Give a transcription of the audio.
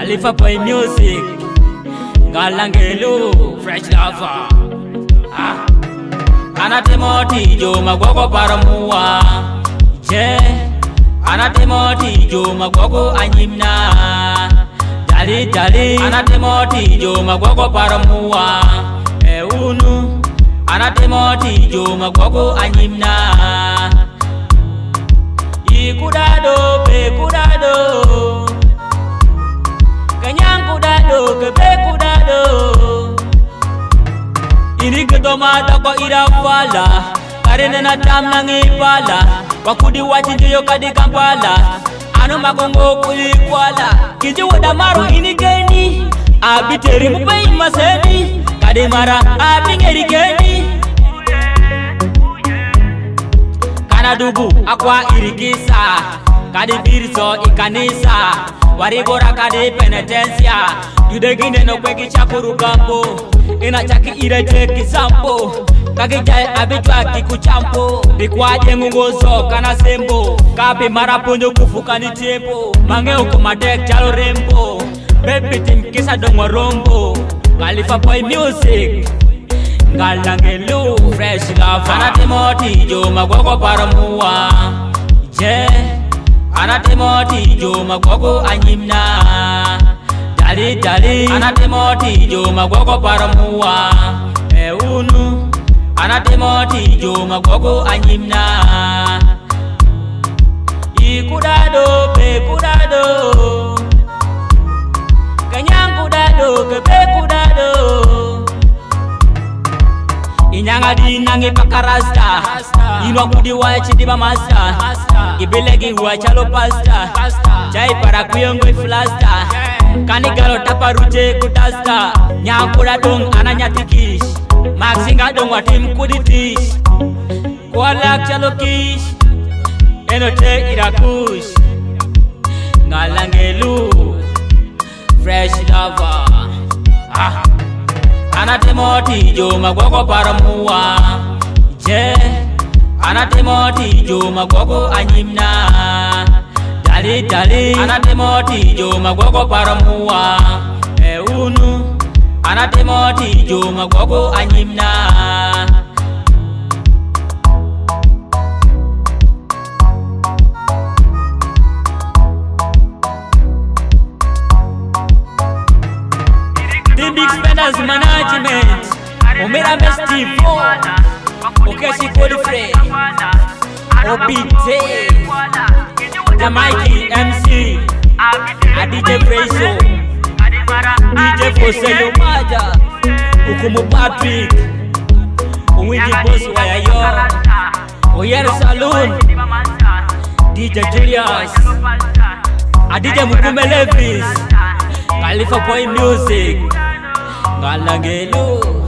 Khalifa Boy Music, Ngalangelo, Fresh Lava. Anatemoti jo magwako paramua. Je, anatemoti jo magwako anyimna. Dali dali, anatemoti jo magwako paramua. Eunu, anatemoti jo magwako anyimna. Ikudado, be kudado. Kanyang kudado, kebe kudado. Ini ketomata ko irafala. Karena na tam nangipala. Wakudi wachinjo yo kadi Kampala. Ano magongo kulikwala. Kiji wadamaru ini geni. Abiteri mubai maseni. Kadi mara abingeri geni. Kana dubu akwa irikisa. Kadi birso ikanisa. Waribora kadi penitensia. Yudegine no kweki chakuru gambo. Ina chaki irete kisampo. Kakijai abitwa kikuchampo. Bikwaje ngungozo kana sembo. Kapi marapunyo kufuka ni tempo. Mange uko madek chalo rembo. Baby team kisa dongwa rombo. Khalifa Boy Music, Ngalangelo, Fresh Lava. Anatemoti jo magwako paramua. Je, anatemoti jo magwako anyimna. Dali dali, anatemoti jo magwako paramua. Eunu, anatemoti jo magwako anyimna. Ikudado, be kudado. Kanyang kudado, kebe kudado. Inyanga di nangi pakarasta. Inwa kudi wa chidiba masta. Ibelegi wa chalo pasta. Jai para kuyongo iflasta. Kani galo taparuje kutasta. Nyakuda dong ananyatikish. Maxinga dong watim kuditish. Kualak chalo kish. Enote irakush. Ngalangelu, Fresh Lava. Anatemoti jo magwako paramua. Je, anatemoti jo magwako anyimna. Dali dali, anatemoti jo magwako paramua. Eunu, anatemoti jo magwako anyimna. The Big Spenders Management, Omera Mestivo, Okeshi Kodifre, Obite, The Mikey MC, DJ Preso, DJ Foselo Maja, Ukumu Patrick, Uwindi Boss Wayayo, Oyer Saloon, DJ Julius, DJ Mukume Levis, Khalifa Boy Music, Ngalangelo.